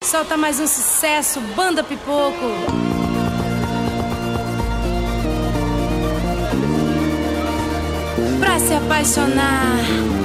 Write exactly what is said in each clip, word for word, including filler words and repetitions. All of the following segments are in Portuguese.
Solta mais um sucesso, Banda Pipoco. Pra se apaixonar.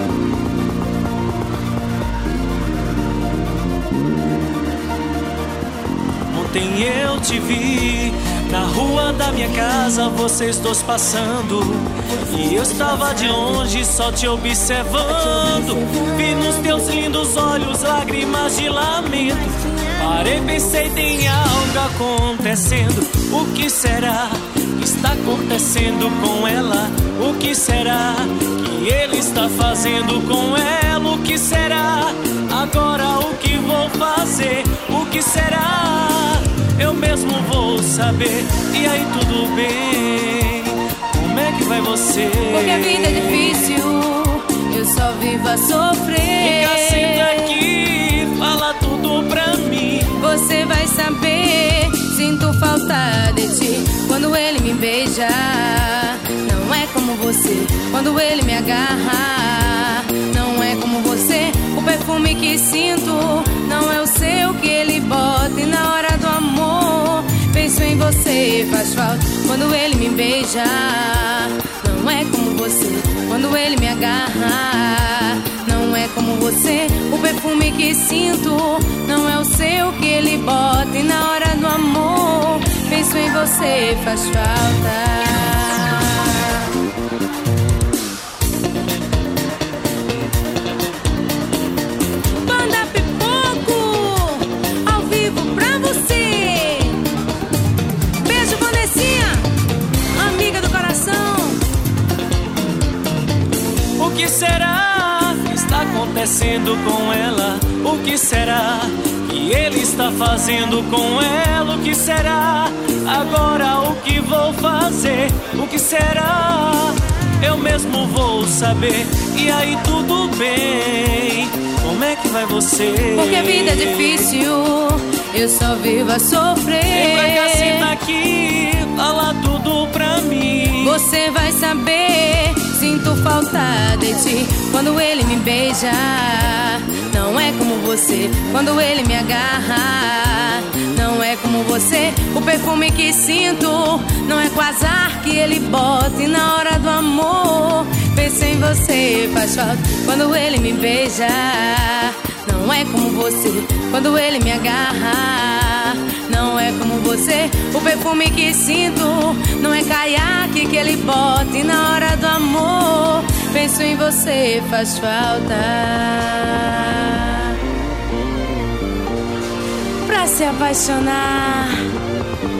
Ontem eu te vi na rua da minha casa, vocês dois passando, e eu estava de longe só te observando. Vi nos teus lindos olhos lágrimas de lamento. Parei, pensei, tem algo acontecendo. O que será que está acontecendo com ela? O que será que ele está fazendo com ela? O que será? Agora o que vou fazer? O que será? Eu mesmo vou saber. E aí, tudo bem? Como é que vai você? Porque a vida é difícil, eu só vivo a sofrer. Fica senta aqui, fala tudo pra mim. Você vai saber, sinto falta de ti quando ele me beija. Não é como você, quando ele me agarra. Não é como você, o perfume que sinto não é o seu que ele bota. E na hora do amor, penso em você, faz falta quando ele me beija. Não é como você, quando ele me agarra. Não é como você, o perfume que sinto não é o seu que ele bota. E na hora do amor, penso em você, faz falta. Banda Pipoco, ao vivo pra você. Beijo, Vanessinha, amiga do coração. O que será que está acontecendo com ela? O que será que ele está fazendo com ela? O que será? Agora o que vou fazer? O que será? Eu mesmo vou saber. E aí, tudo bem? Como é que vai você? Porque a vida é difícil, eu só vivo a sofrer. Vem pra cá, senta aqui, fala tudo pra mim. Você vai saber, sinto falta de ti quando ele me beija. Não é como você, quando ele me agarra. Não é como você, o perfume que sinto não é com azar que ele bota. E na hora do amor, penso em você, faz falta quando ele me beija. Não é como você, quando ele me agarra. Não é como você, o perfume que sinto não é caiaque que ele bota. E na hora do amor, penso em você, faz falta. Pra se apaixonar.